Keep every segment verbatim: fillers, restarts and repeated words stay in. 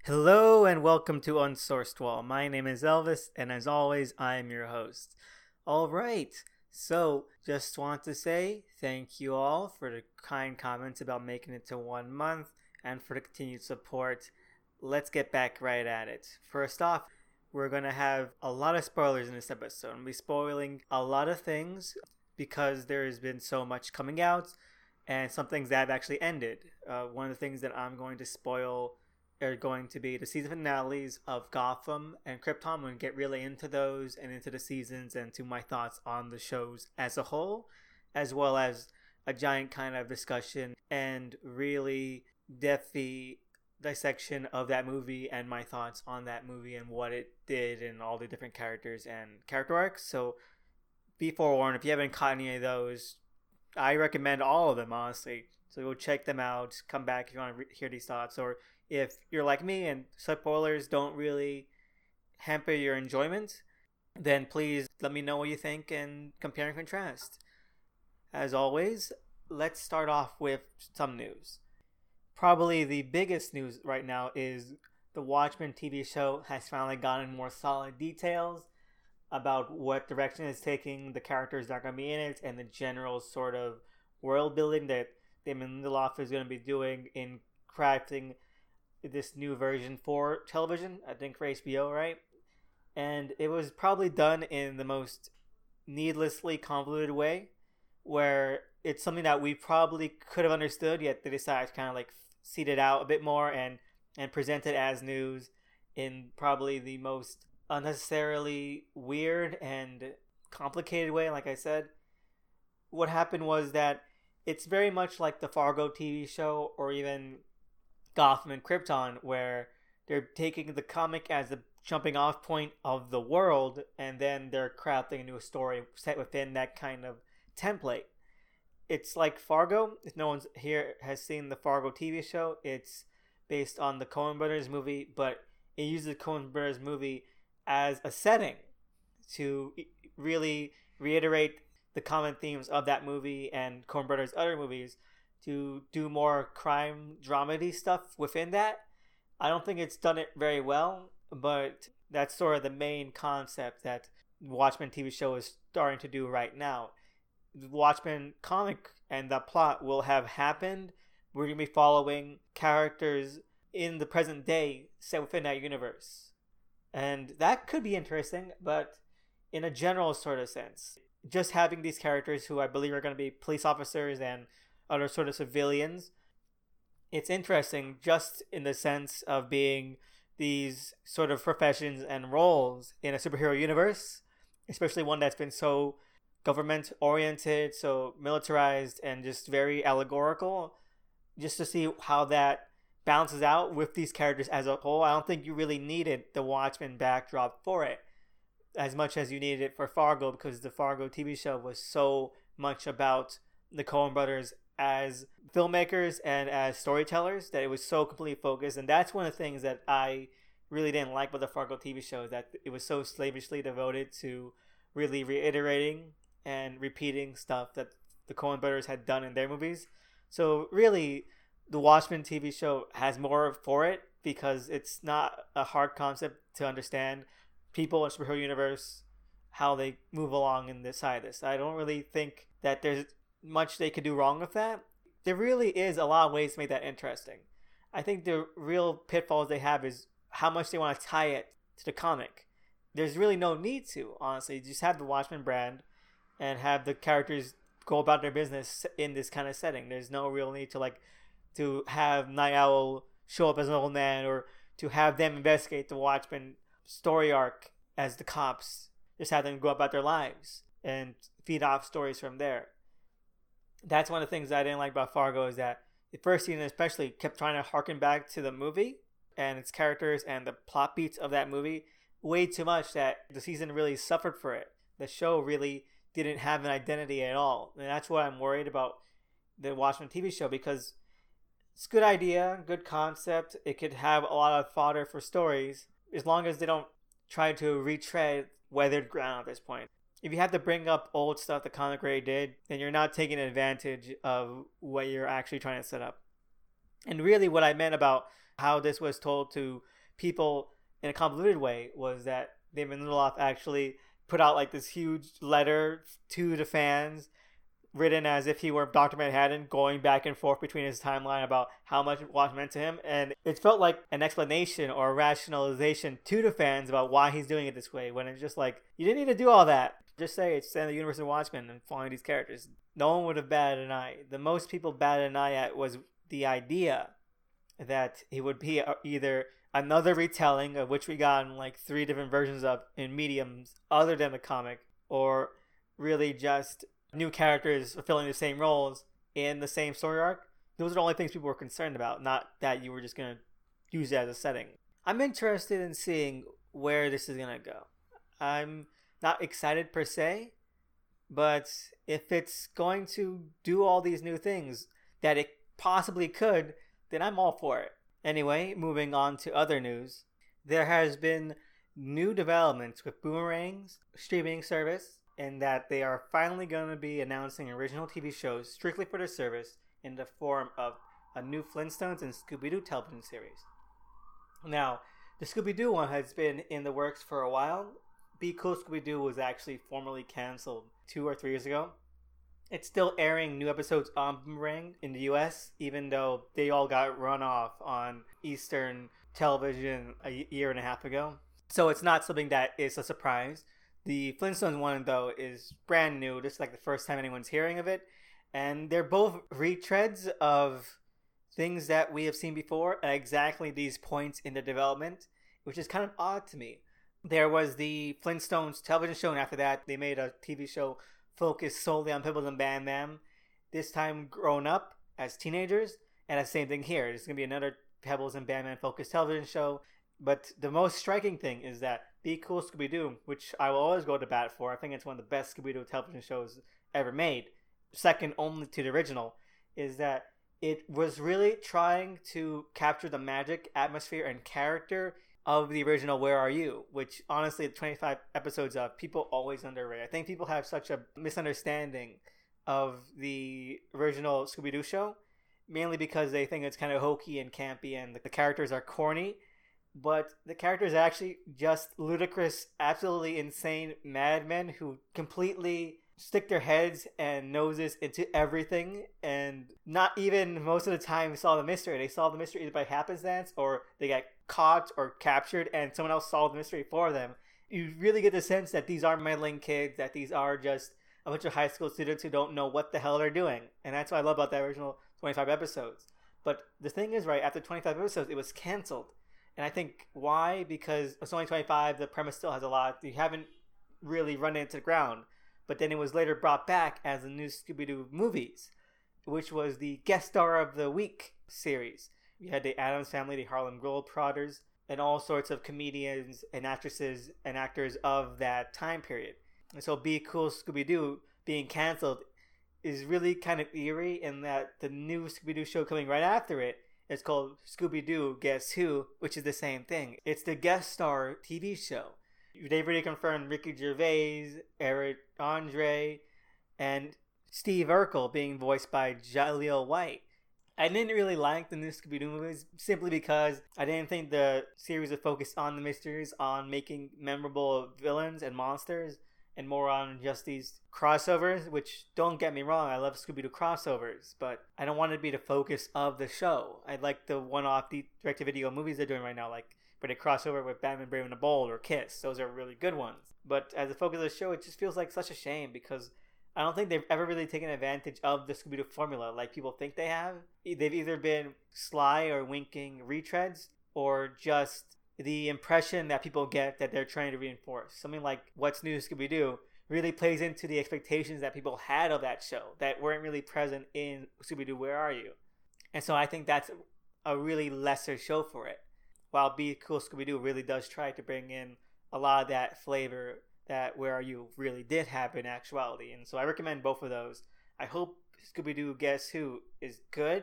Hello and welcome to Unsourced Wall. My name is Elvis, and as always, I am your host. All right, so just want to say thank you all for the kind comments about making it to one month and for the continued support. Let's get back right at it. First off, we're going to have a lot of spoilers in this episode. I'm going to be spoiling a lot of things because there's been so much coming out and some things that have actually ended. Uh, one of the things that I'm going to spoil are going to be the season finales of Gotham and Krypton. I'm going to get really into those and into the seasons and to my thoughts on the shows as a whole, as well as a giant kind of discussion and really depthy dissection of that movie and my thoughts on that movie and what it did and all the different characters and character arcs. So be forewarned, if you haven't caught any of those, I recommend all of them, honestly. So go check them out. Come back if you want to re- hear these thoughts. Or if you're like me and spoilers don't really hamper your enjoyment, then please let me know what you think and compare and contrast. As always, let's start off with some news. Probably the biggest news right now is the Watchmen T V show has finally gotten more solid details about what direction it's taking, the characters that are going to be in it, and the general sort of world building that Damon Lindelof is going to be doing in crafting this new version for television, I think for H B O, right? And it was probably done in the most needlessly convoluted way, where it's something that we probably could have understood, yet they decided to kind of like seed it out a bit more and, and present it as news in probably the most unnecessarily weird and complicated way. Like I said, what happened was that it's very much like the Fargo T V show or even Gotham and Krypton, where they're taking the comic as the jumping off point of the world and then they're crafting a new story set within that kind of template. It's like Fargo. If no one's here has seen the Fargo T V show, it's based on the Coen Brothers movie, but it uses the Coen Brothers movie as a setting to really reiterate the common themes of that movie and Coen Brothers' other movies, to do more crime dramedy stuff within that. I don't think it's done it very well, but that's sort of the main concept that Watchmen T V show is starting to do right now. The Watchmen comic and the plot will have happened. We're going to be following characters in the present day set within that universe. And that could be interesting, but in a general sort of sense, just having these characters who I believe are going to be police officers and other sort of civilians, it's interesting just in the sense of being these sort of professions and roles in a superhero universe, especially one that's been so government oriented, so militarized, and just very allegorical. Just to see how that balances out with these characters as a whole. I don't think you really needed the Watchmen backdrop for it as much as you needed it for Fargo, because the Fargo T V show was so much about the Coen Brothers as filmmakers and as storytellers that it was so completely focused. And that's one of the things that I really didn't like about the Fargo T V show, that it was so slavishly devoted to really reiterating and repeating stuff that the Coen Brothers had done in their movies. So really, the Watchmen T V show has more for it because it's not a hard concept to understand. People in the superhero universe, how they move along in this side of this. I don't really think that there's much they could do wrong with that. There really is a lot of ways to make that interesting. I think the real pitfalls they have is how much they want to tie it to the comic. There's really no need to, honestly. Just have the Watchmen brand and have the characters go about their business in this kind of setting. There's no real need to like to have Night Owl show up as an old man or to have them investigate the Watchmen story arc as the cops. Just have them go about their lives and feed off stories from there. That's one of the things that I didn't like about Fargo, is that the first season especially kept trying to harken back to the movie and its characters and the plot beats of that movie way too much that the season really suffered for it. The show really didn't have an identity at all. And that's what I'm worried about the Watchmen T V show, because it's a good idea, good concept. It could have a lot of fodder for stories as long as they don't try to retread weathered ground at this point. If you have to bring up old stuff the comic already did, then you're not taking advantage of what you're actually trying to set up. And really what I meant about How this was told to people in a convoluted way was that David Lindelof actually put out like this huge letter to the fans, written as if he were Doctor Manhattan, going back and forth between his timeline about how much Watchmen meant to him. And it felt like an explanation or a rationalization to the fans about why he's doing it this way, when it's just like, you didn't need to do all that. Just say it's in the universe of Watchmen and following these characters. No one would have batted an eye. The most people batted an eye at was the idea that it would be either another retelling, of which we got in like three different versions of in mediums other than the comic, or really just new characters fulfilling the same roles in the same story arc. Those are the only things people were concerned about, not that you were just going to use it as a setting. I'm interested in seeing where this is going to go. I'm not excited per se, but if it's going to do all these new things that it possibly could, then I'm all for it. Anyway, moving on to other news. There has been new developments with Boomerang's streaming service, in that they are finally going to be announcing original T V shows strictly for their service in the form of a new Flintstones and Scooby-Doo television series. Now, the Scooby-Doo one has been in the works for a while. Be Cool Scooby-Doo was actually formally canceled two or three years ago. It's still airing new episodes on Boomerang in the U S, even though they all got run off on Eastern television a year and a half ago. So it's not something that is a surprise. The Flintstones one, though, is brand new. This is like the first time anyone's hearing of it. And they're both retreads of things that we have seen before at exactly these points in the development, which is kind of odd to me. There was the Flintstones television show, and after that, they made a T V show focused solely on Pebbles and Bam Bam, this time grown up as teenagers. And the same thing here. There's going to be another Pebbles and Bam Bam focused television show. But the most striking thing is that Be Cool Scooby-Doo, which I will always go to bat for, I think it's one of the best Scooby-Doo television shows ever made, second only to the original, is that it was really trying to capture the magic, atmosphere, and character of the original Where Are You?, which honestly, the twenty-five episodes of, people always underrate. I think people have such a misunderstanding of the original Scooby-Doo show, mainly because they think it's kind of hokey and campy and the characters are corny. But the characters are actually just ludicrous, absolutely insane madmen who completely stick their heads and noses into everything, and not even most of the time solve the mystery. They solve the mystery either by happenstance, or they get caught or captured and someone else solved the mystery for them. You really get the sense that these are meddling kids, that these are just a bunch of high school students who don't know what the hell they're doing. And that's what I love about the original twenty-five episodes. But the thing is, right, after twenty-five episodes, it was canceled. And I think why? Because it's only twenty-five, the premise still has a lot. You haven't really run it into the ground. But then it was later brought back as the new Scooby-Doo movies, which was the Guest Star of the Week series. You had the Addams Family, the Harlem Globetrotters, and all sorts of comedians and actresses and actors of that time period. And so Be Cool Scooby-Doo being canceled is really kind of eerie, in that the new Scooby-Doo show coming right after it, it's called Scooby-Doo Guess Who, which is the same thing. It's the guest star T V show. They've already confirmed Ricky Gervais, Eric Andre, and Steve Urkel being voiced by Jaleel White. I didn't really like the new Scooby-Doo movies simply because I didn't think the series would focus on the mysteries, on making memorable villains and monsters, and more on just these crossovers, which, don't get me wrong, I love Scooby-Doo crossovers, but I don't want it to be the focus of the show. I like the one-off direct-to-video movies they're doing right now, like where they cross over with Batman Brave and the Bold or Kiss. Those are really good ones. But as the focus of the show, it just feels like such a shame, because I don't think they've ever really taken advantage of the Scooby-Doo formula like people think they have. They've either been sly or winking retreads, or just the impression that people get that they're trying to reinforce. Something like What's New Scooby-Doo really plays into the expectations that people had of that show that weren't really present in Scooby-Doo Where Are You? And so I think that's a really lesser show for it. While Be Cool Scooby-Doo really does try to bring in a lot of that flavor that Where Are You really did have in actuality. And so I recommend both of those. I hope Scooby-Doo Guess Who is good,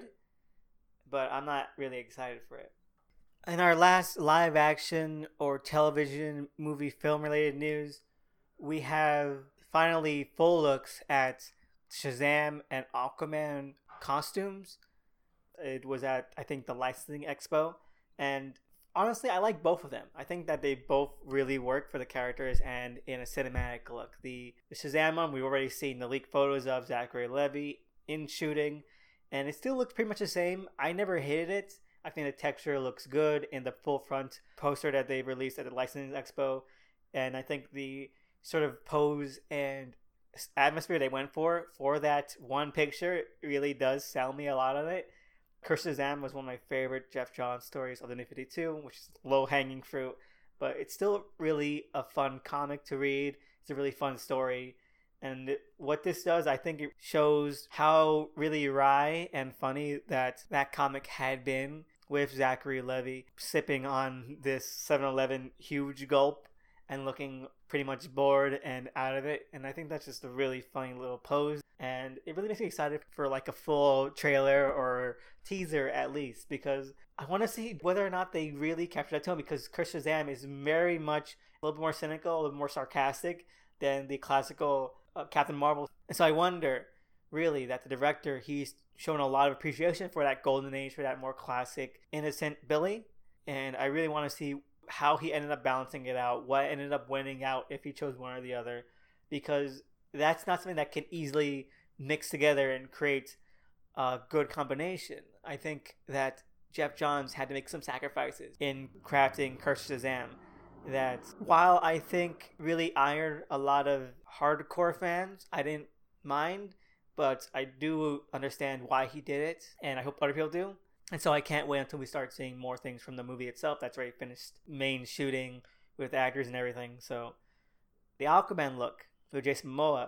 but I'm not really excited for it. In our last live action or television, movie, film related news, we have finally full looks at Shazam and Aquaman costumes. It was at, I think, the Licensing Expo. And honestly, I like both of them. I think that they both really work for the characters and in a cinematic look. The, the Shazam one, we've already seen the leaked photos of Zachary Levi in shooting, and it still looks pretty much the same. I never hated it. I think the texture looks good in the full front poster that they released at the Licensing Expo, and I think the sort of pose and atmosphere they went for for that one picture really does sell me a lot of it. Curse Shazam was one of my favorite Jeff Johns stories of the New fifty-two, which is low-hanging fruit, but it's still really a fun comic to read. It's a really fun story, and what this does, I think it shows how really wry and funny that that comic had been, with Zachary Levi sipping on this seven eleven huge gulp and looking pretty much bored and out of it. And I think that's just a really funny little pose, and it really makes me excited for like a full trailer or teaser at least, because I want to see whether or not they really capture that tone, because Curse Shazam is very much a little bit more cynical, a little more sarcastic than the classical uh, Captain Marvel. And so I wonder really that the director, he's shown a lot of appreciation for that golden age, for that more classic innocent Billy, and I really want to see how he ended up balancing it out, what ended up winning out if he chose one or the other, because that's not something that can easily mix together and create a good combination. I think that Jeff Johns had to make some sacrifices in crafting Curse Shazam that, while I think really ironed a lot of hardcore fans, I didn't mind, but I do understand why he did it, and I hope other people do. And so I can't wait until we start seeing more things from the movie itself that's already finished main shooting with actors and everything. So the Aquaman look with Jason Momoa,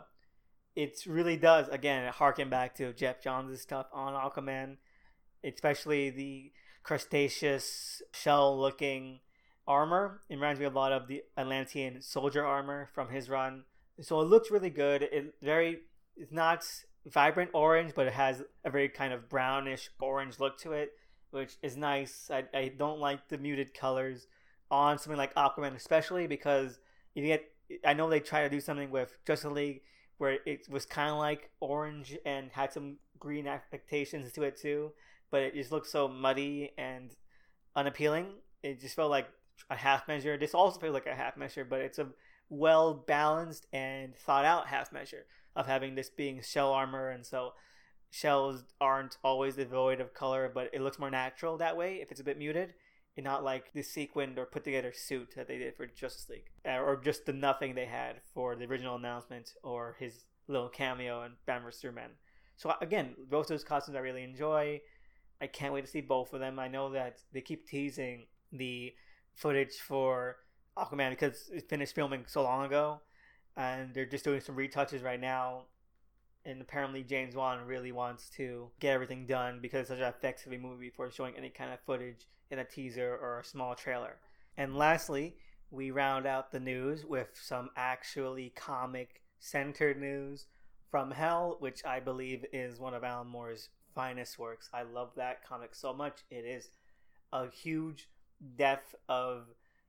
it really does, again, harken back to Jeff Johns' stuff on Aquaman, especially the crustaceous shell-looking armor. It reminds me a lot of the Atlantean soldier armor from his run. So it looks really good. It very, it's not vibrant orange, but it has a very kind of brownish orange look to it, which is nice. I, I don't like the muted colors on something like Aquaman, especially because you get, I know they try to do something with Justice League where it was kind of like orange and had some green affectations to it too, but it just looked so muddy and unappealing. It just felt like a half measure. This also feels like a half measure, but it's a well balanced and thought out half measure of having this being shell armor, and so shells aren't always devoid of color, but it looks more natural that way if it's a bit muted, and not like the sequined or put together suit that they did for Justice League, or just the nothing they had for the original announcement or his little cameo in Batman versus. Superman. So again, both those costumes I really enjoy. I can't wait to see both of them. I know that they keep teasing the footage for Aquaman because it finished filming so long ago, and they're just doing some retouches right now, and apparently James Wan really wants to get everything done because it's such an effects heavy movie before showing any kind of footage in a teaser or a small trailer. And lastly, we round out the news with some actually comic centered news from Hell, which I believe is one of Alan Moore's finest works. I love that comic so much. It is a huge depth of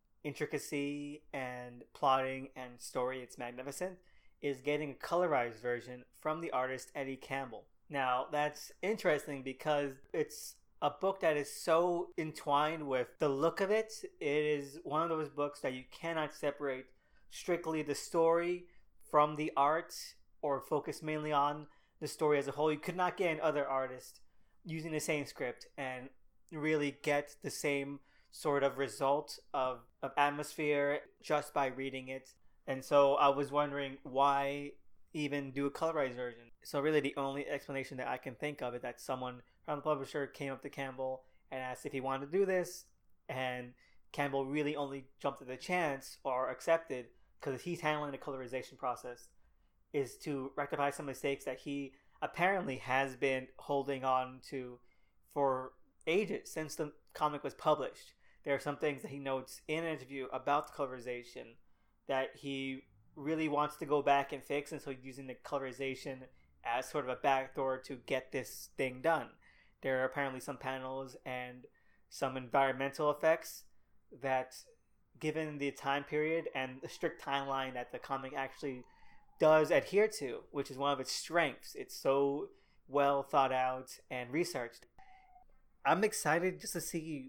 intricacy and plotting and story. It's magnificent. Is getting a colorized version from the artist Eddie Campbell. Now that's interesting because it's a book that is so entwined with the look of it. It is one of those books that you cannot separate strictly the story from the art or focus mainly on the story as a whole. You could not get another artist using the same script and really get the same sort of result of, of atmosphere just by reading it. And so I was wondering why even do a colorized version. So really the only explanation that I can think of is that someone from the publisher came up to Campbell and asked if he wanted to do this, and Campbell really only jumped at the chance or accepted because he's handling the colorization process, is to rectify some mistakes that he apparently has been holding on to for ages since the comic was published. There are some things that he notes in an interview about the colorization that he really wants to go back and fix, and so he's using the colorization as sort of a backdoor to get this thing done. There are apparently some panels and some environmental effects that, given the time period and the strict timeline that the comic actually does adhere to, which is one of its strengths, it's so well thought out and researched. I'm excited just to see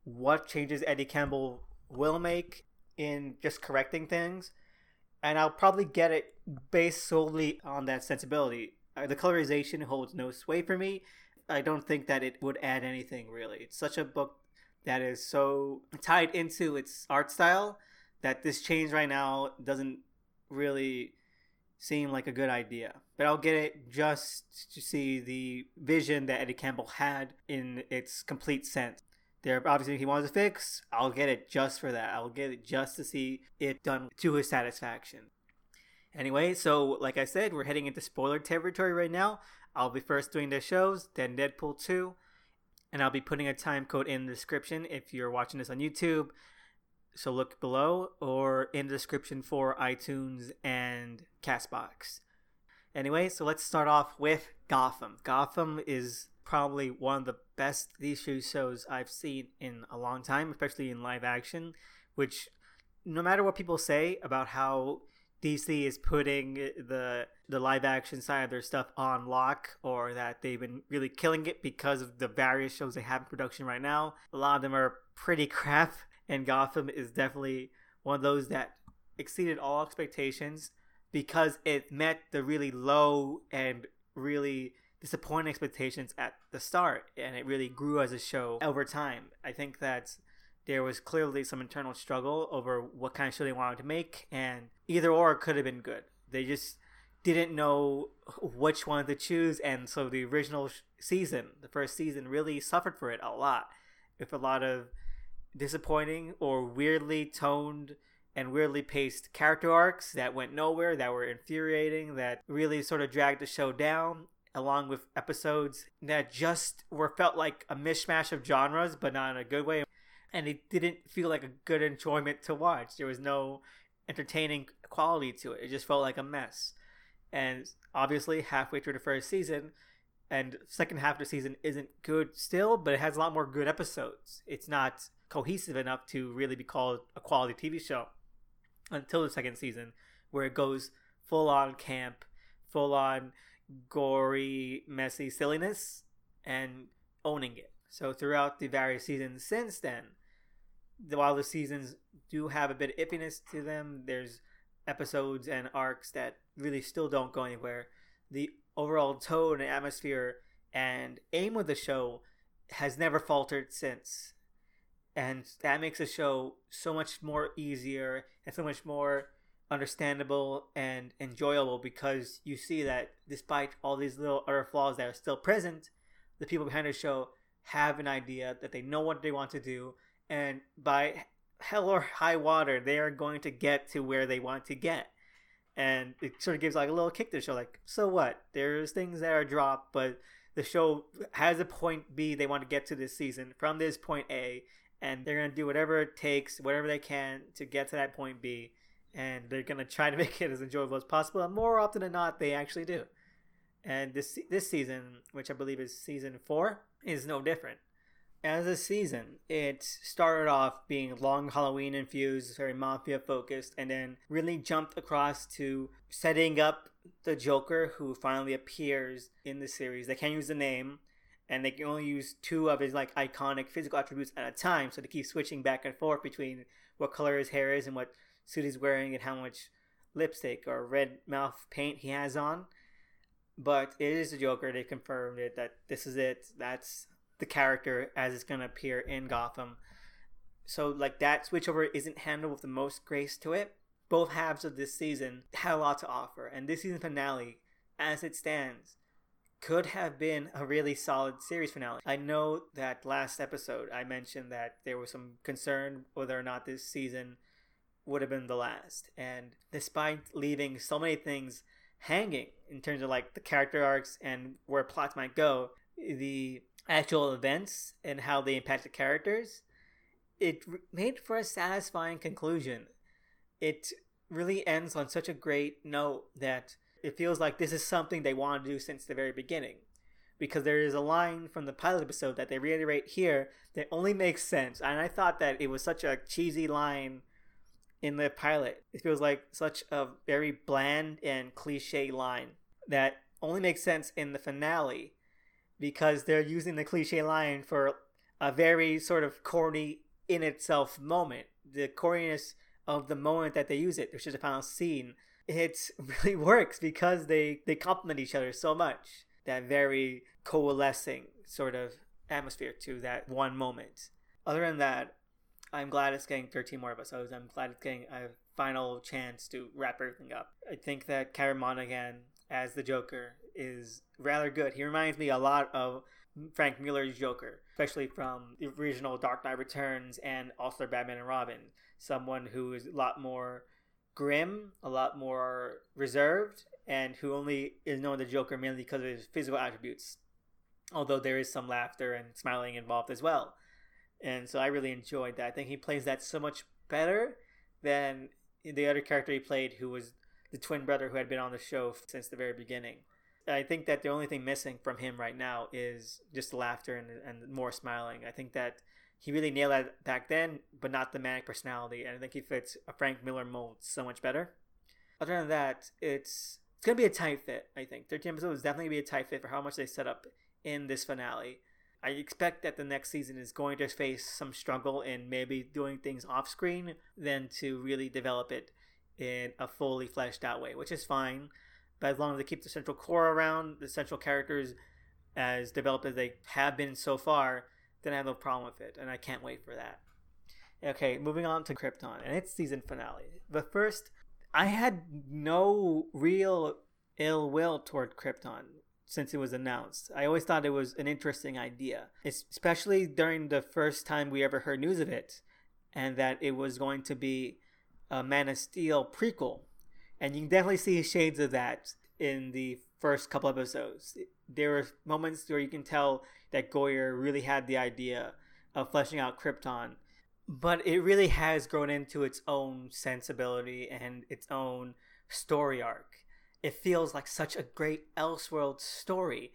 what changes Eddie Campbell will make in just correcting things, and I'll probably get it based solely on that sensibility. Uh, the colorization holds no sway for me. I don't think that it would add anything really. It's such a book that is so tied into its art style that this change right now doesn't really seem like a good idea. But I'll get it just to see the vision that Eddie Campbell had in its complete sense. There, obviously, if he wants to fix, I'll get it just for that. I'll get it just to see it done to his satisfaction. Anyway, so like I said, we're heading into spoiler territory right now. I'll be first doing the shows, then Deadpool two, and I'll be putting a time code in the description if you're watching this on YouTube. So look below or in the description for iTunes and Castbox. Anyway, so let's start off with Gotham. Gotham is probably one of the best T V shows I've seen in a long time, especially in live action, which no matter what people say about how D C is putting the the live action side of their stuff on lock, or that they've been really killing it because of the various shows they have in production right now, a lot of them are pretty crap, and Gotham is definitely one of those that exceeded all expectations because it met the really low and really disappointing expectations at the start, and it really grew as a show over time. I think that there was clearly some internal struggle over what kind of show they wanted to make, and either or could have been good. They just didn't know which one to choose, and so the original season, the first season, really suffered for it a lot, with a lot of disappointing or weirdly toned and weirdly paced character arcs that went nowhere, that were infuriating, that really sort of dragged the show down, along with episodes that just were felt like a mishmash of genres, but not in a good way. And it didn't feel like a good enjoyment to watch. There was no entertaining quality to it. It just felt like a mess. And obviously, halfway through the first season, and second half of the season isn't good still, but it has a lot more good episodes. It's not cohesive enough to really be called a quality T V show until the second season, where it goes full-on camp, full-on gory, messy silliness, and owning it. So throughout the various seasons since then, while the seasons do have a bit of iffiness to them, there's episodes and arcs that really still don't go anywhere. The overall tone and atmosphere and aim of the show has never faltered since. And that makes the show so much more easier and so much more understandable and enjoyable, because you see that despite all these little other flaws that are still present, the people behind the show have an idea that they know what they want to do, and by hell or high water, they are going to get to where they want to get. And it sort of gives like a little kick to the show, like, so what? There's things that are dropped, but the show has a point B they want to get to this season from this point A, and they're going to do whatever it takes, whatever they can to get to that point B, and they're going to try to make it as enjoyable as possible, and more often than not, they actually do. And this this season, which I believe is season four, is no different. As a season, it started off being long Halloween infused, very mafia focused, and then really jumped across to setting up the Joker, who finally appears in the series. They can't use the name, and they can only use two of his like iconic physical attributes at a time, so they keep switching back and forth between what color his hair is and what suit he's wearing and how much lipstick or red mouth paint he has on. But it is the Joker. They confirmed it, that this is it. That's the character as it's going to appear in Gotham. So like that switchover isn't handled with the most grace to it. Both halves of this season had a lot to offer, and this season finale, as it stands, could have been a really solid series finale. I know that last episode I mentioned that there was some concern whether or not this season would have been the last, and despite leaving so many things hanging in terms of like the character arcs and where plots might go, the actual events and how they impact the characters, it made for a satisfying conclusion. It really ends on such a great note that it feels like this is something they wanted to do since the very beginning, because there is a line from the pilot episode that they reiterate here that only makes sense, and I thought that it was such a cheesy line in the pilot. It feels like such a very bland and cliche line that only makes sense in the finale, because they're using the cliche line for a very sort of corny in itself moment. The corniness of the moment that they use it, which is the final scene, it really works because they, they complement each other so much. That very coalescing sort of atmosphere to that one moment. Other than that, I'm glad it's getting thirteen more episodes. I'm glad it's getting a final chance to wrap everything up. I think that Cameron Monaghan as the Joker is rather good. He reminds me a lot of Frank Miller's Joker, especially from the original Dark Knight Returns and also Batman and Robin. Someone who is a lot more grim, a lot more reserved, and who only is known as the Joker mainly because of his physical attributes. Although there is some laughter and smiling involved as well. And so I really enjoyed that. I think he plays that so much better than the other character he played, who was the twin brother who had been on the show since the very beginning. I think that the only thing missing from him right now is just the laughter and, and more smiling. I think that he really nailed that back then, but not the manic personality. And I think he fits a Frank Miller mold so much better. Other than that, it's it's going to be a tight fit, I think. thirteen episodes is definitely going to be a tight fit for how much they set up in this finale. I expect that the next season is going to face some struggle in maybe doing things off screen than to really develop it in a fully fleshed out way, which is fine. But as long as they keep the central core around, the central characters as developed as they have been so far, then I have no problem with it, and I can't wait for that. Okay, moving on to Krypton and its season finale. But first, I had no real ill will toward Krypton since it was announced. I always thought it was an interesting idea, especially during the first time we ever heard news of it, and that it was going to be a Man of Steel prequel. And you can definitely see shades of that in the first couple episodes. There were moments where you can tell that Goyer really had the idea of fleshing out Krypton, but it really has grown into its own sensibility and its own story arc. It feels like such a great Elseworld story.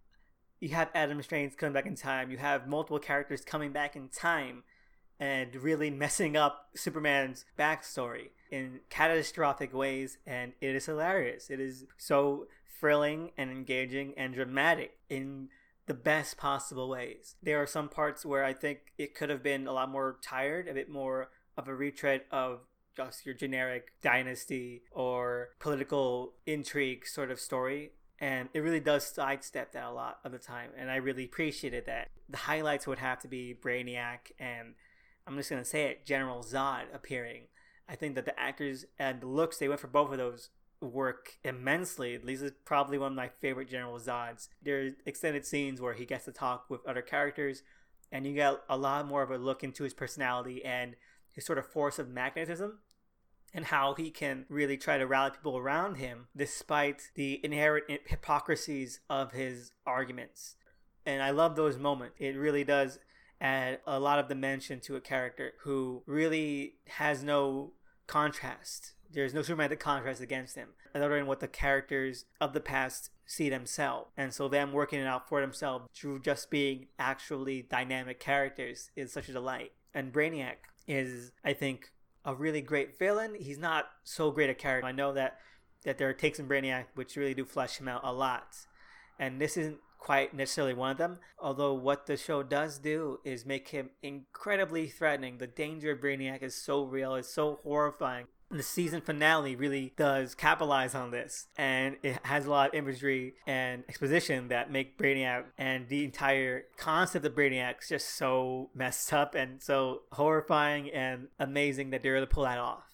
You have Adam Strange coming back in time. You have multiple characters coming back in time and really messing up Superman's backstory in catastrophic ways, and it is hilarious. It is so thrilling and engaging and dramatic in the best possible ways. There are some parts where I think it could have been a lot more tired, a bit more of a retread of just your generic dynasty or political intrigue sort of story. And it really does sidestep that a lot of the time. And I really appreciated that. The highlights would have to be Brainiac and, I'm just going to say it, General Zod appearing. I think that the actors and the looks they went for both of those work immensely. At least it's probably one of my favorite General Zods. There are extended scenes where he gets to talk with other characters, and you get a lot more of a look into his personality and his sort of force of magnetism, and how he can really try to rally people around him despite the inherent hypocrisies of his arguments. And I love those moments. It really does add a lot of dimension to a character who really has no contrast. There's no romantic contrast against him, other than what the characters of the past see themselves. And so them working it out for themselves through just being actually dynamic characters is such a delight. And Brainiac is, I think, a really great villain. He's not so great a character. I know that, that there are takes in Brainiac which really do flesh him out a lot. And this isn't quite necessarily one of them, although what the show does do is make him incredibly threatening. The danger of Brainiac is so real, it's so horrifying. The season finale really does capitalize on this, and it has a lot of imagery and exposition that make Brainiac and the entire concept of Brainiac just so messed up and so horrifying and amazing that they're able to pull that off.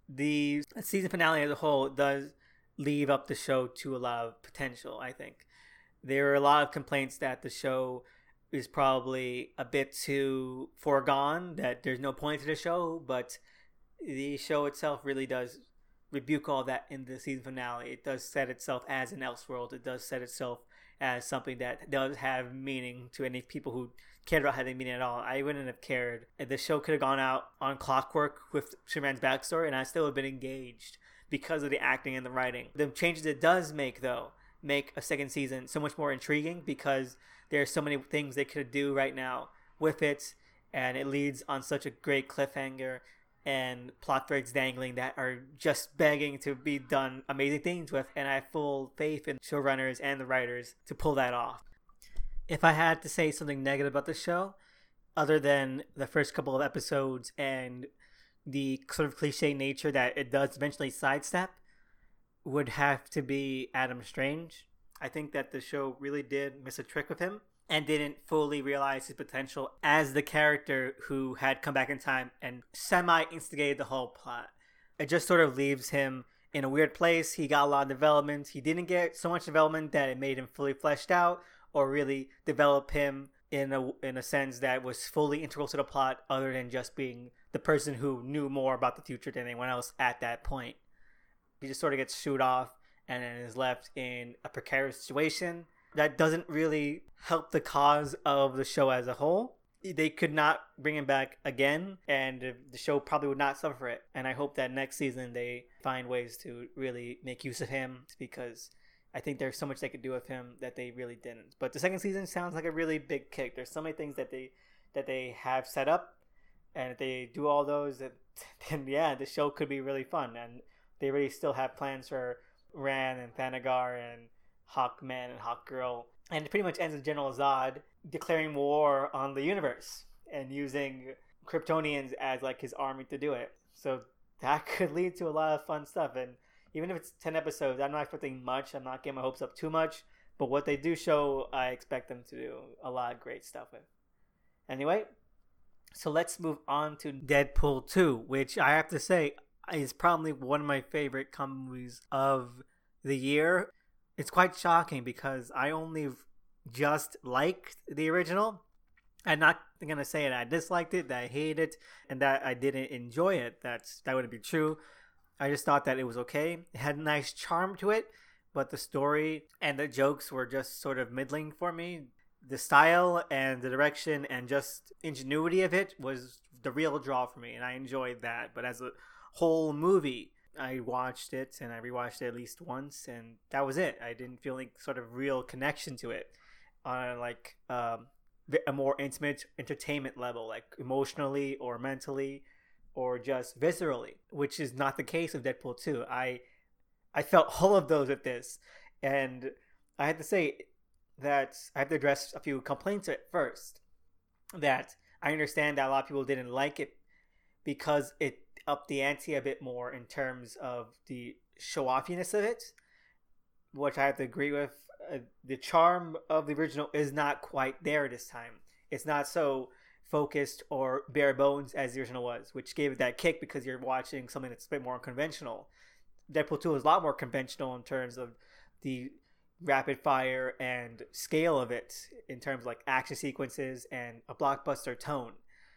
The season finale as a whole does leave up the show to a lot of potential, I think. There are a lot of complaints that the show is probably a bit too foregone, that there's no point to the show, but the show itself really does rebuke all that in the season finale. It does set itself as an Elseworld. It does set itself as something that does have meaning to any people who cared about having meaning at all. I wouldn't have cared. The show could have gone out on clockwork with Superman's backstory, and I still would have been engaged because of the acting and the writing. The changes it does make, though, make a second season so much more intriguing because there's so many things they could do right now with it, and it leads on such a great cliffhanger and plot threads dangling that are just begging to be done amazing things with, and I have full faith in showrunners and the writers to pull that off. If I had to say something negative about the show, other than the first couple of episodes and the sort of cliche nature that it does eventually sidestep, would have to be Adam Strange. I think that the show really did miss a trick with him and didn't fully realize his potential as the character who had come back in time and semi-instigated the whole plot. It just sort of leaves him in a weird place. He got a lot of development. He didn't get so much development that it made him fully fleshed out or really develop him in a, in a sense that was fully integral to the plot, other than just being the person who knew more about the future than anyone else at that point. He just sort of gets shooed off and then is left in a precarious situation that doesn't really help the cause of the show as a whole. They could not bring him back again, and the show probably would not suffer it. And I hope that next season they find ways to really make use of him, because I think there's so much they could do with him that they really didn't. But the second season sounds like a really big kick. There's so many things that they that they have set up, and if they do all those, then yeah, the show could be really fun. And they really still have plans for Ran and Thanagar and Hawkman and Hawkgirl. And it pretty much ends with General Zod declaring war on the universe and using Kryptonians as like his army to do it. So that could lead to a lot of fun stuff. And even if it's ten episodes, I'm not expecting much. I'm not getting my hopes up too much. But what they do show, I expect them to do a lot of great stuff with. Anyway, so let's move on to Deadpool two, which I have to say is probably one of my favorite comic movies of the year. It's quite shocking because I only just liked the original. I'm not going to say that I disliked it, that I hated it, and that I didn't enjoy it. That's That wouldn't be true. I just thought that it was okay. It had a nice charm to it, but the story and the jokes were just sort of middling for me. The style and the direction and just ingenuity of it was the real draw for me, and I enjoyed that. But as a whole movie, I watched it and I rewatched it at least once, and that was it. I didn't feel any sort of real connection to it on like um, a more intimate entertainment level, like emotionally or mentally or just viscerally, which is not the case with Deadpool two. I I felt all of those with this, and I had to say that I have to address a few complaints at first. That I understand that a lot of people didn't like it because it upped the ante a bit more in terms of the show-offiness of it, which I have to agree with. Uh, the charm of the original is not quite there this time. It's not so focused or bare bones as the original was, which gave it that kick because you're watching something that's a bit more conventional. Deadpool two is a lot more conventional in terms of the rapid fire and scale of it, in terms of like action sequences and a blockbuster tone,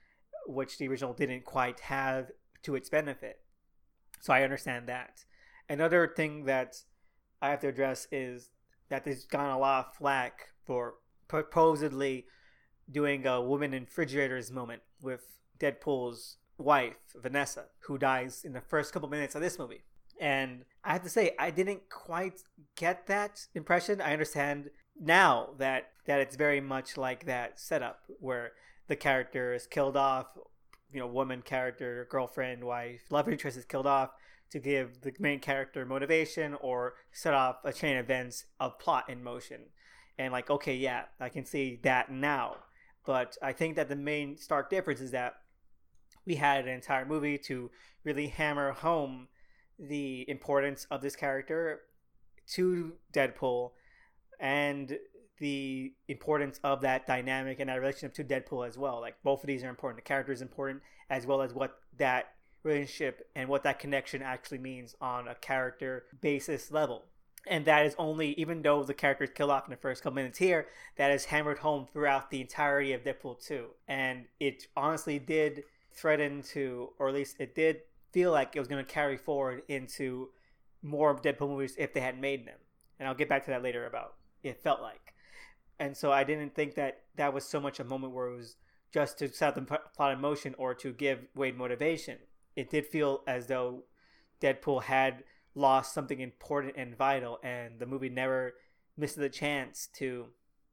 which the original didn't quite have to its benefit. So I understand that. Another thing that I have to address is that there's gotten a lot of flack for supposedly doing a woman in refrigerators moment with Deadpool's wife, Vanessa, who dies in the first couple minutes of this movie. And I have to say, I didn't quite get that impression. I understand now that, that it's very much like that setup where the character is killed off, you know, woman character, girlfriend, wife, love interest is killed off to give the main character motivation or set off a chain of events of plot in motion. And like, okay, yeah, I can see that now. But I think that the main stark difference is that we had an entire movie to really hammer home the importance of this character to Deadpool and the importance of that dynamic and that relationship to Deadpool as well. Like, both of these are important. The character is important, as well as what that relationship and what that connection actually means on a character basis level. And that is only, even though the character is killed off in the first couple minutes here, that is hammered home throughout the entirety of Deadpool two. And it honestly did threaten to, or at least it did feel like it was going to carry forward into more Deadpool movies if they had made them. And I'll get back to that later about it felt like. And so I didn't think that that was so much a moment where it was just to set the plot in motion or to give Wade motivation. It did feel as though Deadpool had lost something important and vital, and the movie never missed the chance to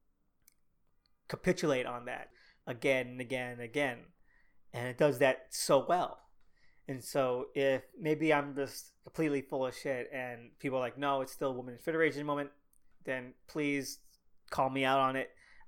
capitulate on that again and again and again. And it does that so well. And so if maybe I'm just completely full of shit and people are like, no, it's still a woman's federation moment, then please call me out on it.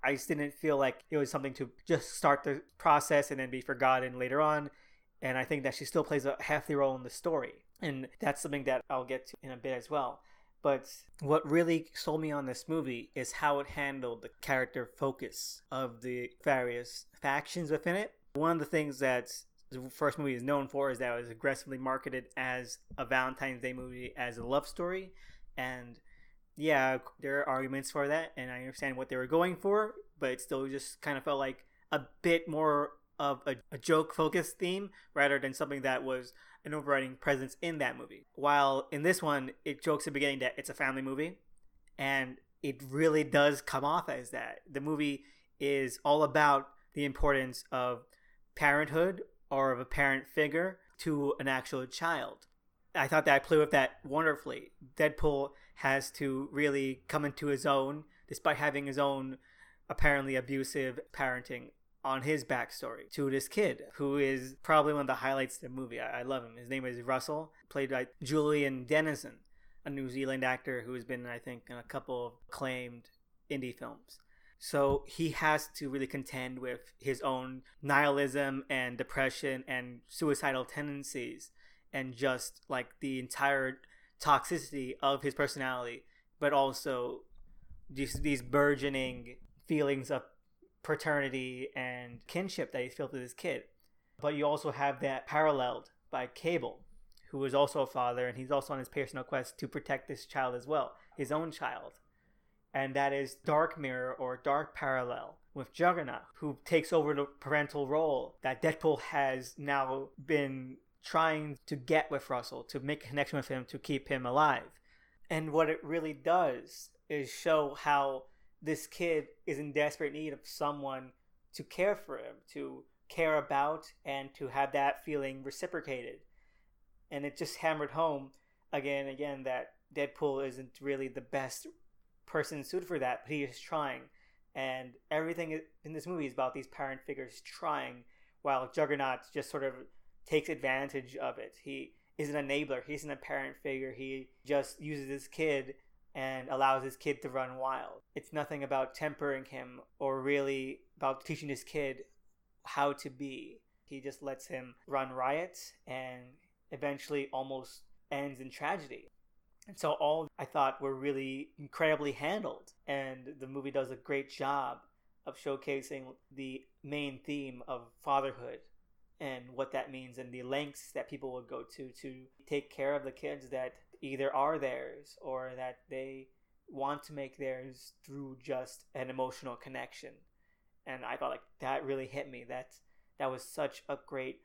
I just didn't feel like it was something to just start the process and then be forgotten later on. And I think that she still plays a hefty role in the story. And that's something that I'll get to in a bit as well. But what really sold me on this movie is how it handled the character focus of the various factions within it. One of the things that the first movie is known for is that it was aggressively marketed as a Valentine's Day movie, as a love story. And yeah, there are arguments for that, and I understand what they were going for, but it still just kind of felt like a bit more of a, a joke-focused theme rather than something that was an overriding presence in that movie. While in this one, it jokes at the beginning that it's a family movie, and it really does come off as that. The movie is all about the importance of parenthood or of a parent figure to an actual child. I thought that I played with that wonderfully. Deadpool has to really come into his own, despite having his own apparently abusive parenting on his backstory to this kid, who is probably one of the highlights of the movie. I, I love him. His name is Russell, played by Julian Dennison, a New Zealand actor who has been, I think, in a couple of acclaimed indie films. So he has to really contend with his own nihilism and depression and suicidal tendencies and just like the entire toxicity of his personality, but also these, these burgeoning feelings of paternity and kinship that he's felt with his kid. But you also have that paralleled by Cable, who is also a father, and he's also on his personal quest to protect this child as well, his own child. And that is Dark Mirror or Dark Parallel with Juggernaut, who takes over the parental role that Deadpool has now been trying to get with Russell, to make a connection with him, to keep him alive. And what it really does is show how this kid is in desperate need of someone to care for him, to care about, and to have that feeling reciprocated. And it just hammered home again and again that Deadpool isn't really the best person suited for that, but he is trying. And everything in this movie is about these parent figures trying, while Juggernaut just sort of takes advantage of it. He is an enabler. He isn't a parent figure. He just uses his kid and allows his kid to run wild. It's nothing about tempering him or really about teaching his kid how to be. He just lets him run riot and eventually almost ends in tragedy. And so all I thought were really incredibly handled. And the movie does a great job of showcasing the main theme of fatherhood and what that means and the lengths that people would go to to take care of the kids that either are theirs or that they want to make theirs through just an emotional connection. And I thought like that really hit me. That that was such a great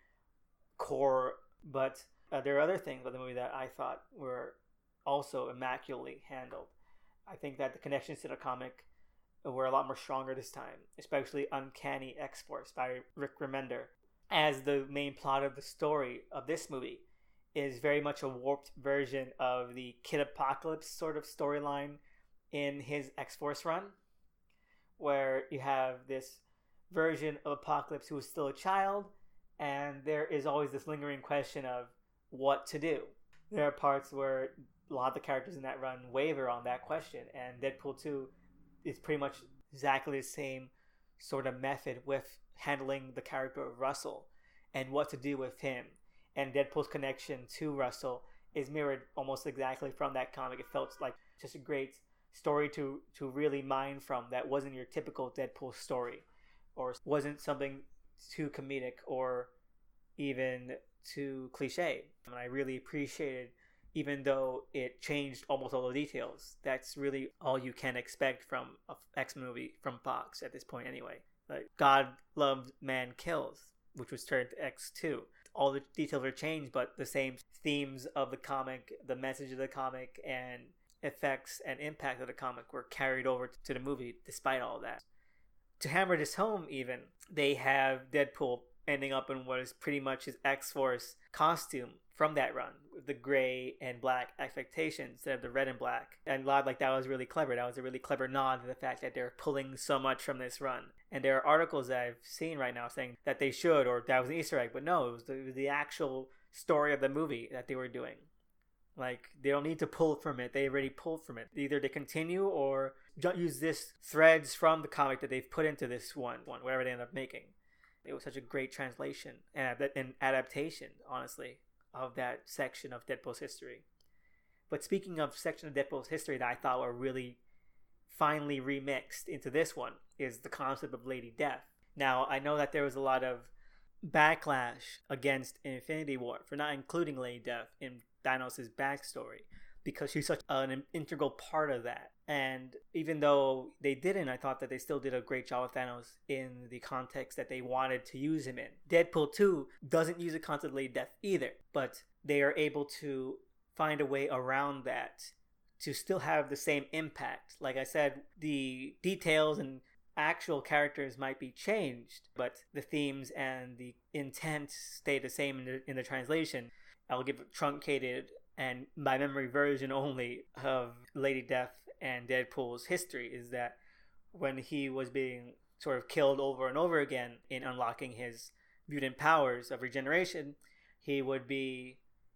core. But uh, there are other things about the movie that I thought were also immaculately handled. I think that the connections to the comic were a lot more stronger this time, especially Uncanny X-Force by Rick Remender, as the main plot of the story of this movie is very much a warped version of the Kid Apocalypse sort of storyline in his X-Force run, where you have this version of Apocalypse who is still a child, and there is always this lingering question of what to do. There are parts where a lot of the characters in that run waver on that question, and Deadpool two is pretty much exactly the same sort of method with handling the character of Russell and what to do with him. And Deadpool's connection to Russell is mirrored almost exactly from that comic. It felt like just a great story to, to really mine from that wasn't your typical Deadpool story or wasn't something too comedic or even too cliche. And I really appreciated, even though it changed almost all the details, that's really all you can expect from an X-Men movie from Fox at this point anyway. Like God Loved, Man Kills, which was turned to X two. All the details were changed, but the same themes of the comic, the message of the comic, and effects and impact of the comic were carried over to the movie despite all that. To hammer this home even, they have Deadpool ending up in what is pretty much his X-Force costume from that run, with the gray and black affectation instead of the red and black. And a lot like that was really clever. That was a really clever nod to the fact that they're pulling so much from this run. And there are articles that I've seen right now saying that they should, or that was an Easter egg, but no, it was the, it was the actual story of the movie that they were doing. Like, they don't need to pull from it. They already pulled from it. Either they continue or use this threads from the comic that they've put into this one, one whatever they end up making. It was such a great translation and an adaptation, honestly, of that section of Deadpool's history. But speaking of section of Deadpool's history that I thought were really finely remixed into this one is the concept of Lady Death. Now, I know that there was a lot of backlash against Infinity War for not including Lady Death in Thanos' backstory because she's such an integral part of that. And even though they didn't, I thought that they still did a great job with Thanos in the context that they wanted to use him in. Deadpool two doesn't use the concept of Lady Death either, but they are able to find a way around that to still have the same impact. Like I said, the details and actual characters might be changed, but the themes and the intent stay the same in the, in the translation. I'll give a truncated and by memory version only of Lady Death and Deadpool's history is that when he was being sort of killed over and over again in unlocking his mutant powers of regeneration, he would be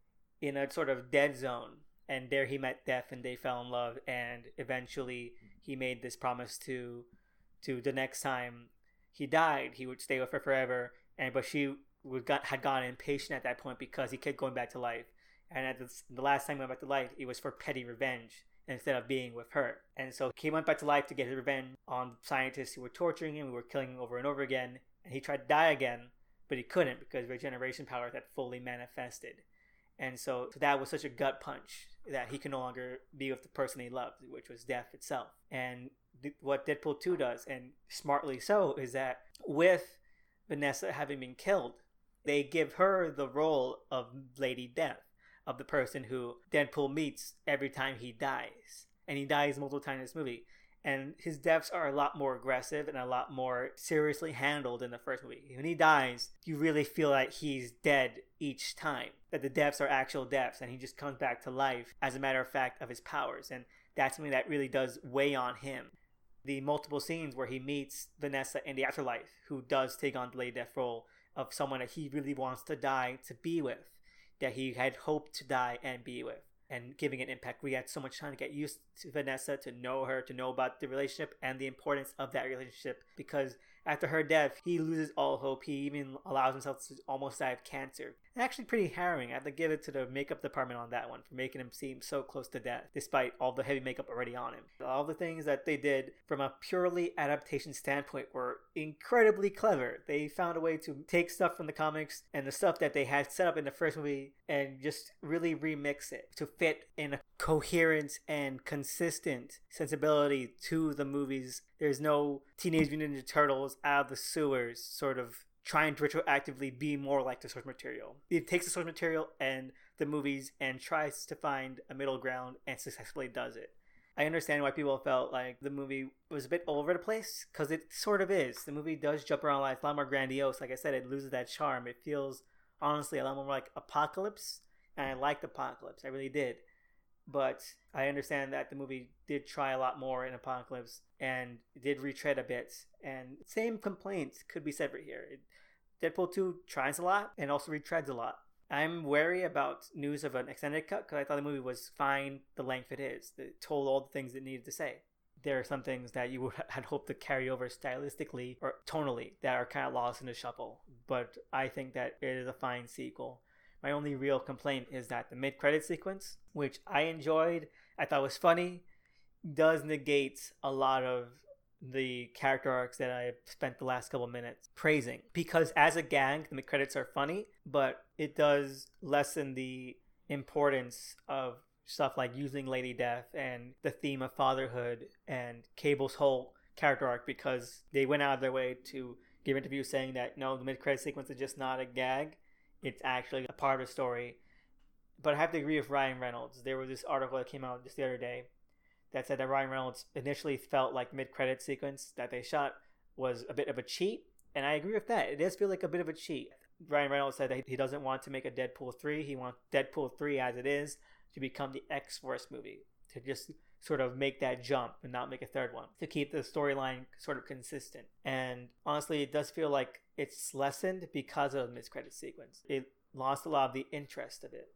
in a sort of dead zone, and there he met Death and they fell in love, and eventually he made this promise to to the next time he died he would stay with her forever, and but she would got, had gotten impatient at that point because he kept going back to life, and at the, the last time he went back to life it was for petty revenge instead of being with her. And so he went back to life to get his revenge on scientists who were torturing him, who were killing him over and over again, and he tried to die again, but he couldn't because regeneration powers had fully manifested. And so, so that was such a gut punch that he could no longer be with the person he loved, which was Death itself. And th- what Deadpool two does, and smartly so, is that with Vanessa having been killed, they give her the role of Lady Death, of the person who Deadpool meets every time he dies. And he dies multiple times in this movie. And his deaths are a lot more aggressive and a lot more seriously handled in the first movie. When he dies, you really feel like he's dead each time. That the deaths are actual deaths and he just comes back to life as a matter of fact of his powers. And that's something that really does weigh on him. The multiple scenes where he meets Vanessa in the afterlife, who does take on the Lady Death role of someone that he really wants to die to be with, that he had hoped to die and be with, and giving an impact. We had so much time to get used to Vanessa, to know her, to know about the relationship and the importance of that relationship, because after her death, he loses all hope. He even allows himself to almost die of cancer. And actually pretty harrowing. I have to give it to the makeup department on that one for making him seem so close to death, despite all the heavy makeup already on him. All the things that they did from a purely adaptation standpoint were incredibly clever. They found a way to take stuff from the comics and the stuff that they had set up in the first movie and just really remix it to fit in a coherent and consistent sensibility to the movies. There's no Teenage Mutant Ninja Turtles out of the sewers sort of trying to retroactively be more like the source material. It takes the source material and the movies and tries to find a middle ground and successfully does it. I understand why people felt like the movie was a bit all over the place, because it sort of is. The movie does jump around a lot. It's a lot more grandiose. Like I said, it loses that charm. It feels, honestly, a lot more like Apocalypse, and I liked Apocalypse. I really did. But I understand that the movie did try a lot more in Apocalypse and did retread a bit. And same complaints could be said right here. It, Deadpool two tries a lot and also retreads a lot. I'm wary about news of an extended cut because I thought the movie was fine the length it is. It told all the things it needed to say. There are some things that you would had hoped to carry over stylistically or tonally that are kind of lost in the shuffle. But I think that it is a fine sequel. My only real complaint is that the mid-credit sequence, which I enjoyed, I thought was funny, does negate a lot of the character arcs that I spent the last couple minutes praising. Because as a gag, the mid-credits are funny, but it does lessen the importance of stuff like using Lady Death and the theme of fatherhood and Cable's whole character arc, because they went out of their way to give interviews saying that no, the mid-credit sequence is just not a gag. It's actually a part of the story. But I have to agree with Ryan Reynolds. There was this article that came out just the other day that said that Ryan Reynolds initially felt like mid-credit sequence that they shot was a bit of a cheat. And I agree with that. It does feel like a bit of a cheat. Ryan Reynolds said that he doesn't want to make a Deadpool three. He wants Deadpool three as it is to become the X-Force movie. To just sort of make that jump and not make a third one. To keep the storyline sort of consistent. And honestly, it does feel like it's lessened because of the mid-credit sequence. It lost a lot of the interest of it.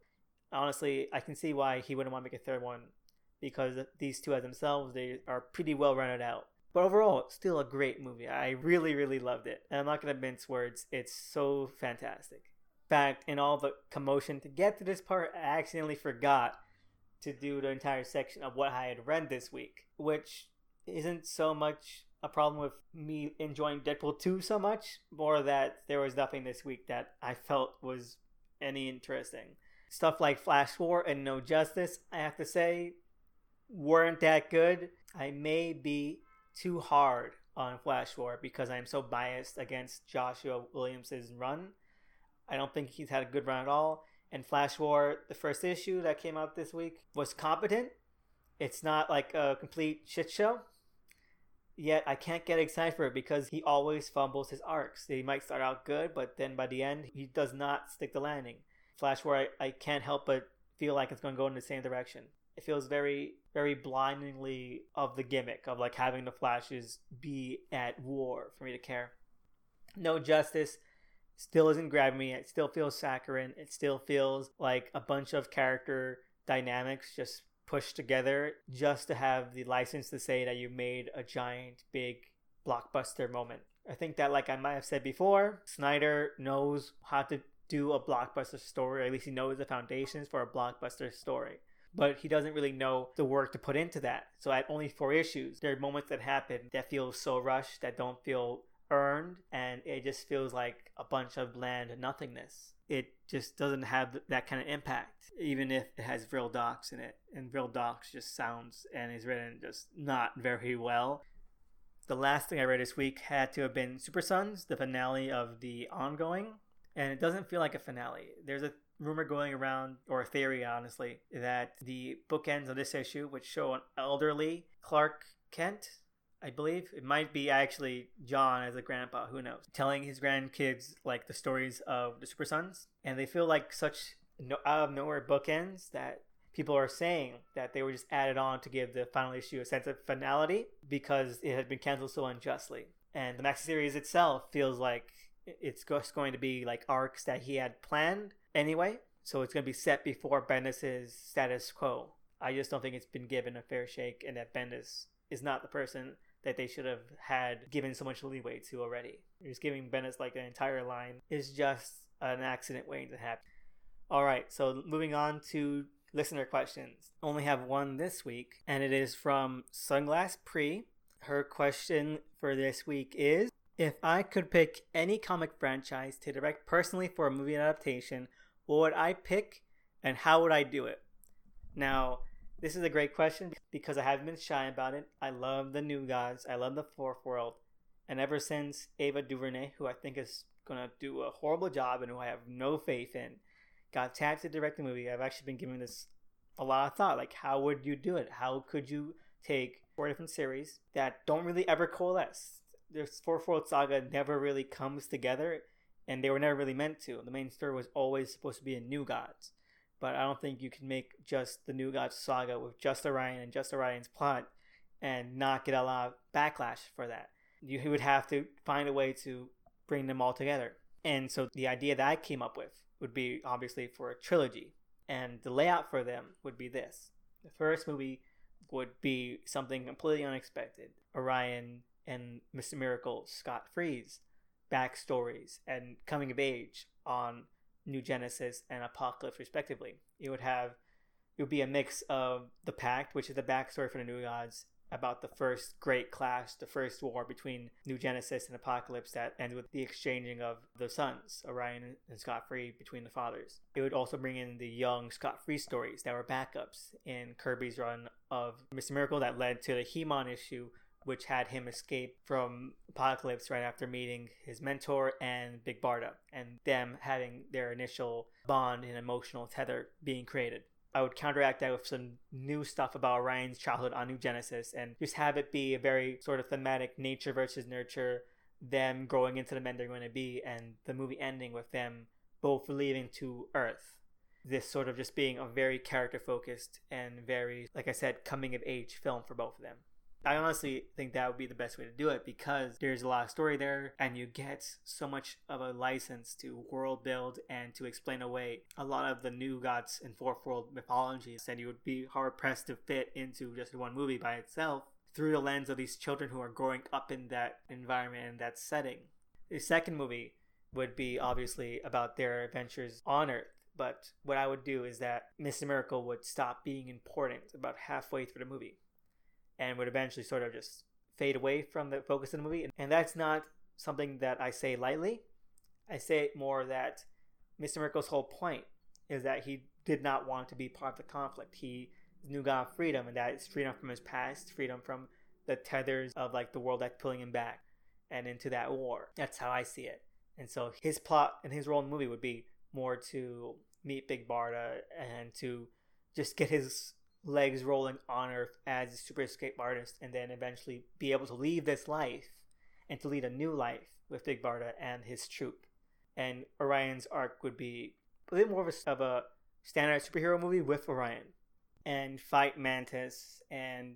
Honestly, I can see why he wouldn't want to make a third one, because these two as themselves, they are pretty well rounded out. But overall, still a great movie. I really, really loved it. And I'm not going to mince words. It's so fantastic. In fact, in all the commotion to get to this part, I accidentally forgot to do the entire section of what I had read this week, which isn't so much a problem with me enjoying Deadpool two so much, more that there was nothing this week that I felt was any interesting. Stuff like Flash War and No Justice, I have to say, weren't that good. I may be too hard on Flash War because I am so biased against Joshua Williams' run. I don't think he's had a good run at all. And Flash War, the first issue that came out this week, was competent. It's not like a complete shit show. Yet I can't get excited for it because he always fumbles his arcs. He might start out good, but then by the end, he does not stick the landing. Flash War, I, I can't help but feel like it's going to go in the same direction. It feels very, very blindingly of the gimmick of like having the Flashes be at war for me to care. No Justice still isn't grabbing me. It still feels saccharine. It still feels like a bunch of character dynamics just pushed together just to have the license to say that you made a giant, big blockbuster moment. I think that, like I might have said before, Snyder knows how to do a blockbuster story, or at least he knows the foundations for a blockbuster story. But he doesn't really know the work to put into that. So at only four issues, there are moments that happen that feel so rushed, that don't feel earned, and it just feels like a bunch of bland nothingness. It just doesn't have that kind of impact, even if it has Vril Dox in it. And Vril Dox just sounds and is written just not very well. The last thing I read this week had to have been Super Sons, the finale of the ongoing. And it doesn't feel like a finale. There's a rumor going around, or a theory honestly, that the bookends of this issue would show an elderly Clark Kent, I believe. It might be actually John as a grandpa, who knows, telling his grandkids like the stories of the Super Sons. And they feel like such no, out of nowhere bookends that people are saying that they were just added on to give the final issue a sense of finality because it had been canceled so unjustly. And the Maxi series itself feels like it's just going to be like arcs that he had planned anyway, so it's going to be set before Bendis' status quo. I just don't think it's been given a fair shake, and that Bendis is not the person that they should have had given so much leeway to already. Just giving Bendis like an entire line is just an accident waiting to happen. Alright, so moving on to listener questions. Only have one this week, and it is from Sunglass Pre. Her question for this week is, if I could pick any comic franchise to direct personally for a movie adaptation, what would I pick and how would I do it? Now, this is a great question because I haven't been shy about it. I love the New Gods. I love the Fourth World. And ever since Ava DuVernay, who I think is going to do a horrible job and who I have no faith in, got tapped to direct the movie, I've actually been giving this a lot of thought. Like, how would you do it? How could you take four different series that don't really ever coalesce? This Fourth World saga never really comes together, and they were never really meant to. The main story was always supposed to be in New Gods, but I don't think you can make just the New Gods saga with just Orion and just Orion's plot and not get a lot of backlash for that. You would have to find a way to bring them all together. And so the idea that I came up with would be obviously for a trilogy, and the layout for them would be this. The first movie would be something completely unexpected. Orion and Mister Miracle, Scott Free's backstories and coming of age on New Genesis and Apocalypse respectively. It would have it would be a mix of the Pact, which is the backstory for the New Gods, about the first great clash, the first war between New Genesis and Apocalypse that ends with the exchanging of the sons, Orion and Scott Free, between the fathers. It would also bring in the young Scott Free stories that were backups in Kirby's run of Mister Miracle that led to the He-Man issue, which had him escape from Apocalypse right after meeting his mentor and Big Barda, and them having their initial bond and emotional tether being created. I would counteract that with some new stuff about Orion's childhood on New Genesis and just have it be a very sort of thematic nature versus nurture, them growing into the men they're going to be, and the movie ending with them both leaving to Earth. This sort of just being a very character focused and very, like I said, coming of age film for both of them. I honestly think that would be the best way to do it because there's a lot of story there and you get so much of a license to world build and to explain away a lot of the New Gods and Fourth World mythologies, and you would be hard pressed to fit into just one movie by itself through the lens of these children who are growing up in that environment and that setting. The second movie would be obviously about their adventures on Earth. But what I would do is that Mister Miracle would stop being important about halfway through the movie and would eventually sort of just fade away from the focus of the movie. And that's not something that I say lightly. I say it more that Mister Miracle's whole point is that he did not want to be part of the conflict. He knew God freedom, and that is freedom from his past, freedom from the tethers of like the world that's pulling him back and into that war. That's how I see it. And so his plot and his role in the movie would be more to meet Big Barda and to just get his legs rolling on Earth as a super escape artist, and then eventually be able to leave this life and to lead a new life with Big Barda and his troop. And Orion's arc would be a bit more of a, of a standard superhero movie with Orion, and fight Mantis and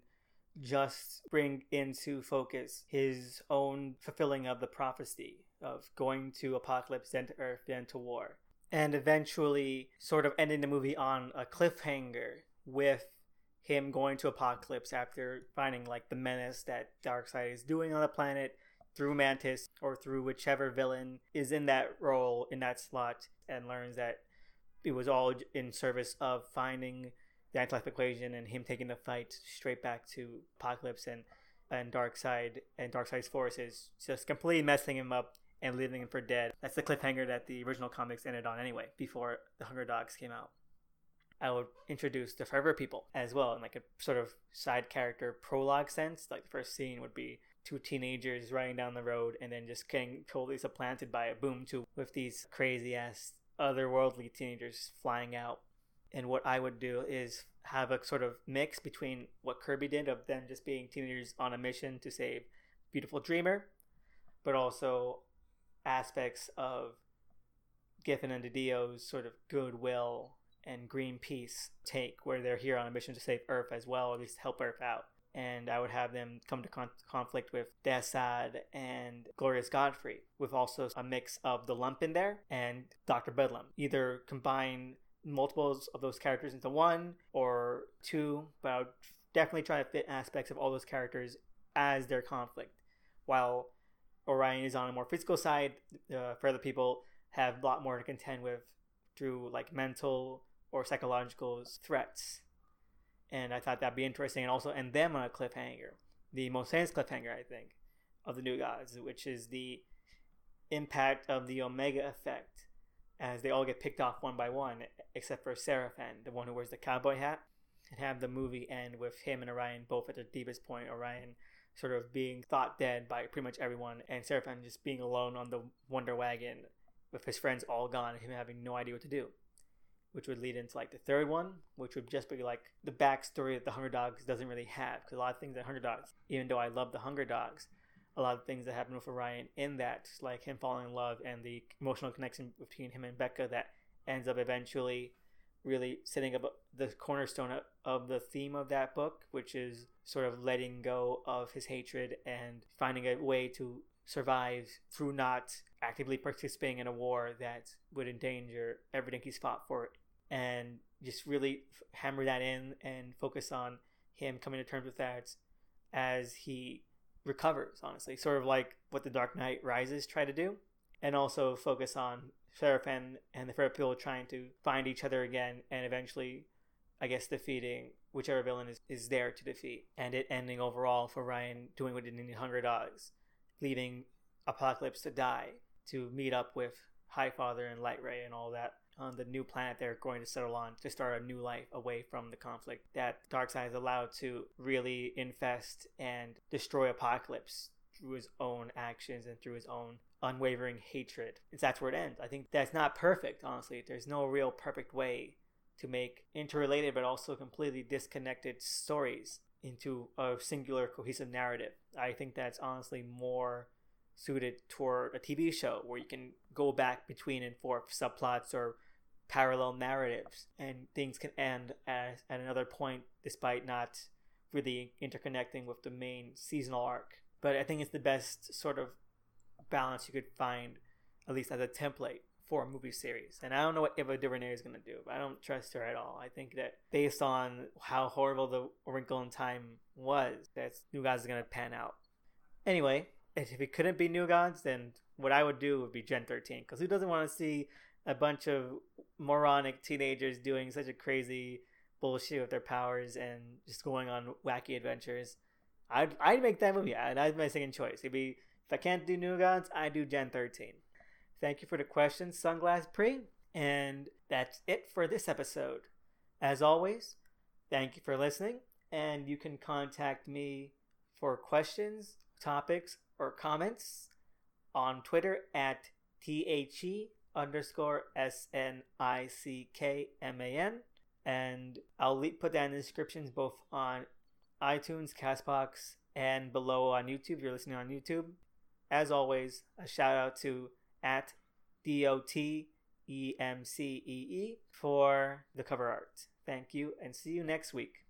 just bring into focus his own fulfilling of the prophecy of going to Apocalypse, then to Earth, then to war. And eventually sort of ending the movie on a cliffhanger with him going to Apocalypse after finding like the menace that Darkseid is doing on the planet through Mantis or through whichever villain is in that role, in that slot, and learns that it was all in service of finding the anti-life equation and him taking the fight straight back to Apocalypse and, and Darkseid and Darkseid's forces, just completely messing him up and leaving him for dead. That's the cliffhanger that the original comics ended on anyway, before the Hunger Dogs came out. I would introduce the Forever People as well in like a sort of side character prologue sense. Like the first scene would be two teenagers riding down the road and then just getting totally supplanted by a boom tube with these crazy ass otherworldly teenagers flying out. And what I would do is have a sort of mix between what Kirby did of them just being teenagers on a mission to save Beautiful Dreamer, but also aspects of Giffen and DiDio's sort of goodwill and Greenpeace take, where they're here on a mission to save Earth as well, or at least help Earth out. And I would have them come to con- conflict with Desaad and Glorious Godfrey, with also a mix of the Lump in there and Doctor Bedlam. Either combine multiples of those characters into one or two, but I would definitely try to fit aspects of all those characters as their conflict. While Orion is on a more physical side, uh, for other people have a lot more to contend with through like mental or psychological threats. And I thought that'd be interesting, and also end them on a cliffhanger. The most famous cliffhanger, I think, of the New Gods, which is the impact of the Omega effect as they all get picked off one by one, except for Seraphan, the one who wears the cowboy hat, and have the movie end with him and Orion both at their deepest point. Orion sort of being thought dead by pretty much everyone, and Seraphan just being alone on the Wonder Wagon with his friends all gone and him having no idea what to do. Which would lead into like the third one, which would just be like the backstory that the Hunger Dogs doesn't really have. Because a lot of things that Hunger Dogs, even though I love the Hunger Dogs, a lot of things that happen with Orion in that, like him falling in love and the emotional connection between him and Becca that ends up eventually really setting up the cornerstone of the theme of that book, which is sort of letting go of his hatred and finding a way to survive through not actively participating in a war that would endanger everything he's fought for. And just really hammer that in and focus on him coming to terms with that as he recovers, honestly. Sort of like what the Dark Knight Rises try to do. And also focus on Seraphan and the Forever People trying to find each other again and eventually, I guess, defeating whichever villain is, is there to defeat. And it ending overall for Ryan doing what he did in Hunger Dogs, leaving Apocalypse to die, to meet up with Highfather and Lightray and all that on the new planet they're going to settle on to start a new life away from the conflict that Darkseid is allowed to really infest and destroy Apocalypse through his own actions and through his own unwavering hatred. And that's where it ends. I think that's not perfect, honestly. There's no real perfect way to make interrelated but also completely disconnected stories into a singular cohesive narrative. I think that's honestly more suited toward a T V show where you can go back between and forth subplots or parallel narratives and things can end at, at another point despite not really interconnecting with the main seasonal arc. But I think it's the best sort of balance you could find, at least as a template for a movie series. And I don't know what Ava DuVernay is going to do, but I don't trust her at all. I think that based on how horrible The Wrinkle in Time was, that New Gods is going to pan out. Anyway, if it couldn't be New Gods, then what I would do would be Gen thirteen, because who doesn't want to see a bunch of moronic teenagers doing such a crazy bullshit with their powers and just going on wacky adventures? I'd, I'd make that movie. That's my second choice. It'd be, if I can't do New Gods, I do Gen thirteen. Thank you for the questions, Sunglass Pre. And that's it for this episode. As always, thank you for listening. And you can contact me for questions, topics, or comments on Twitter at THE underscore S N I C K M A N. And I'll put that in the descriptions both on iTunes, CastBox, and below on YouTube if you're listening on YouTube. As always, a shout out to at D O T E M C E E for the cover art. Thank you, and see you next week.